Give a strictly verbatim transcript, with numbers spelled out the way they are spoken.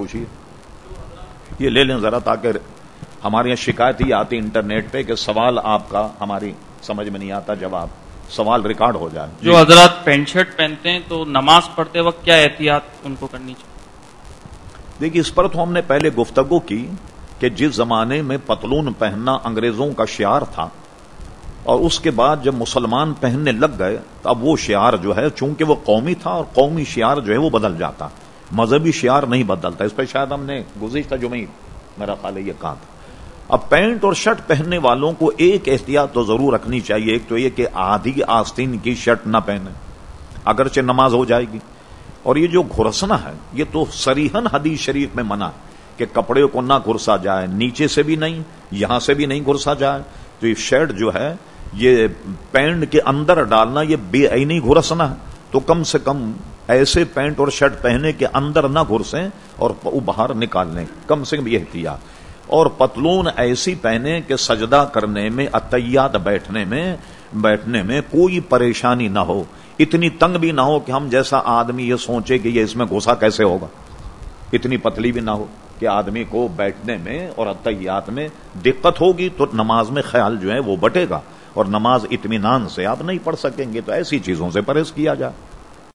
پوچھیے. یہ لے لیں ذرا تاکہ ہمارے یہاں شکایت ہی آتی انٹرنیٹ پہ کہ سوال آپ کا ہماری سمجھ میں نہیں آتا جواب, سوال ریکارڈ ہو جائے. جو حضرات پینٹ شرٹ پہنتے ہیں تو نماز پڑھتے وقت کیا احتیاط ان کو کرنی چاہیے؟ دیکھیے اس پر تو ہم نے پہلے گفتگو کی کہ جس زمانے میں پتلون پہننا انگریزوں کا شعار تھا اور اس کے بعد جب مسلمان پہننے لگ گئے تو اب وہ شعار جو ہے چونکہ وہ قومی تھا اور قومی شعار جو ہے وہ بدل جاتا, مذہبی شعار نہیں بدلتا. اس پہ شاید ہم نے گزشتہ جمعے میرا خیال ہے یہ کہا تھا. اب پینٹ اور شرٹ پہننے والوں کو ایک احتیاط تو ضرور رکھنی چاہیے. ایک تو یہ کہ آدھی آستین کی شرٹ نہ پہنے, اگرچہ نماز ہو جائے گی. اور یہ جو گھرسنا ہے یہ تو صریحاً حدیث شریف میں منع ہے کہ کپڑے کو نہ گھرسا جائے, نیچے سے بھی نہیں, یہاں سے بھی نہیں گھرسا جائے. تو یہ شرٹ جو ہے یہ پینٹ کے اندر ڈالنا یہ بے عینی گھرسنا ہے. تو کم سے کم ایسے پینٹ اور شرٹ پہنے کے اندر نہ گھرسیں اور باہر نکال لیں, کم سے کم یہ احتیاط. اور پتلون ایسی پہنے کہ سجدہ کرنے میں اتحیات بیٹھنے میں بیٹھنے میں کوئی پریشانی نہ ہو, اتنی تنگ بھی نہ ہو کہ ہم جیسا آدمی یہ سوچے کہ یہ اس میں گھسا کیسے ہوگا, اتنی پتلی بھی نہ ہو کہ آدمی کو بیٹھنے میں اور اتحیات میں دقت ہوگی تو نماز میں خیال جو ہے وہ بٹے گا اور نماز اطمینان سے آپ نہیں پڑھ سکیں گے. تو ایسی چیزوں سے پرہیز کیا جائے.